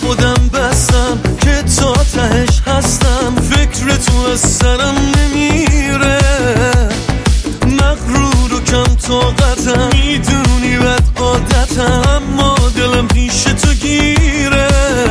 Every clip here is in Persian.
خودم بستم که تا تهش هستم، فکر تو از سرم نمیره، مغرور و کم طاقتم، میدونی بد عادتم، اما دلم پیش تو گیره،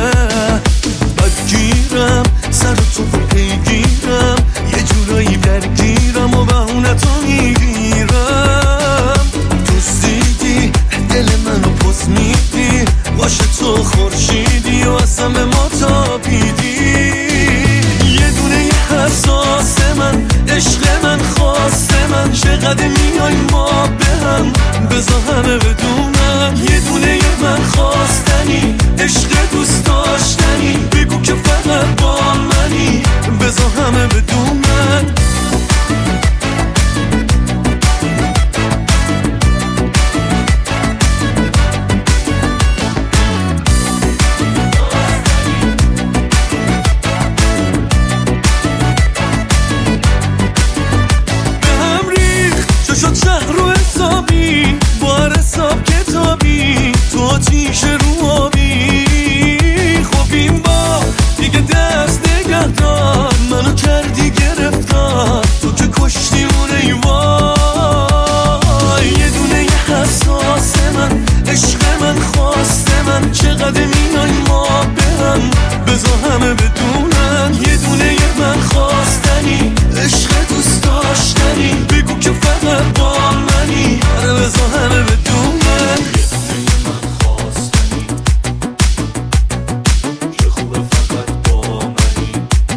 بدگیرم سر تو پیگیرم، یه جورایی درگیرم و بهونه تو میگیرم، دزدیدی دل منو پس میدی، باشه تو خورشیدی و اصلا به ما تابیدی، یه دونه حساس من، عشق من، خواست من، چقدر میای ما به هم، بذار همه بدونن، یه دونه من خواستنی، عشق دوست داشتنی، بگو که فقط با منی، بذار همه بدونن. شد شهر رو حسابی، بار حساب کتابی، تو آتیش رو آبی، خب این با دیگه دست نگه دار، منو کردی گرفتار، تو که کشتی اون ایوای، یه دونه حساس من، عشق من، خواست من، چقدر میای ما به هم، بذار همه بدونن، یه دونه من خواستنی، عشق دوست داشتنی، بگو که فقط با منی، آره بذار همه بدونن، یه دونه من خواستنی، چه خوبه فقط با منی،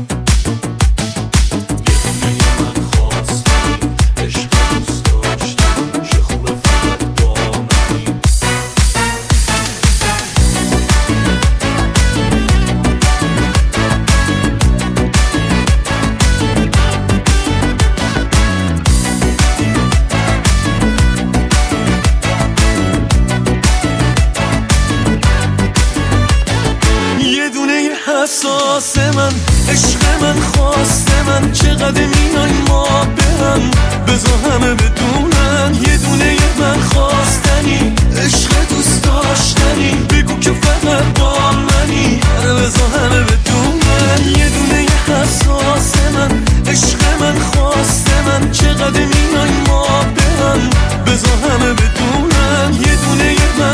یه دونه من خواستنی، عشق دوست داشتنی، چه خوبه فقط با منی. حساس من، عشق من، خواست من، چقدر میای ما به هم، بذار همه بدونن، یه دونه من خواستنی، عشق دوست داشتنی، بگو که فقط با منی، آره بذار همه بدونن، یه دونه حساس من، عشق من، خواست من، چقدر میای ما به هم، بذار همه بدونن، یه دونه من